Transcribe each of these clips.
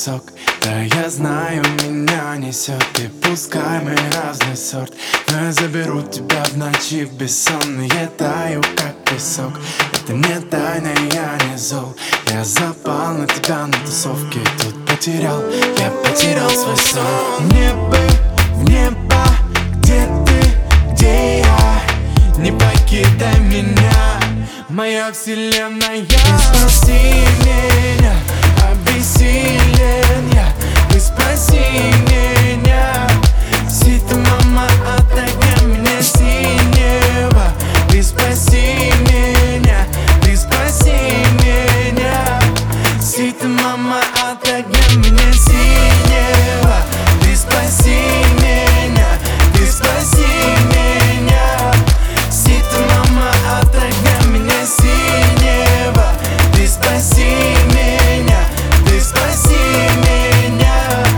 песок. Да я знаю, меня несет, и пускай мы разный сорт, но я заберу тебя в ночи бессонные. Таю, как песок, это не тайна, я не зол. Я запал на тебя на тусовке, тут я потерял свой сон. В небо, где ты, где я? Не покидай меня, моя вселенная. Ты спаси меня, обессилен я. Ты спаси меня, сита мама, отогни меня синего. Ты спаси меня, ты спаси меня, сита мама, отогни меня синего. Ты спаси меня, ты спаси меня, сита мама, отогни меня синего. Ты спаси меня, ты спаси меня.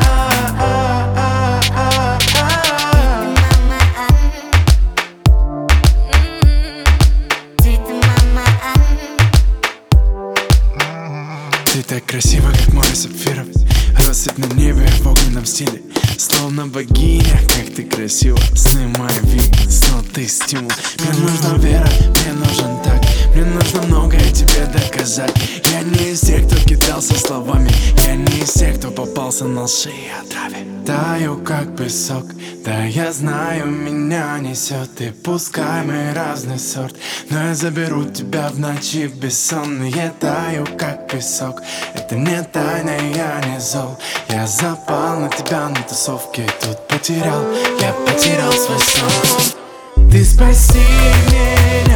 Ты так красива, как море сапфиров, россыпь на небе в огненном стиле. Словно богиня, как ты красива, сны мои видны, снова ты стимул. Мне нужна вера, мне нужен так, мне нужно многое тебе доказать. Я не из тех, кто кидался словами, я не из тех, кто попался на лжи и отраве. Таю, как песок, да я знаю, меня несет, и пускай мы разный сорт, но я заберу тебя в ночи бессонные. Таю, как песок, это не тайна, я не зол. Я запал на тебя на тусовке, тут я потерял свой сон. Ты спаси меня,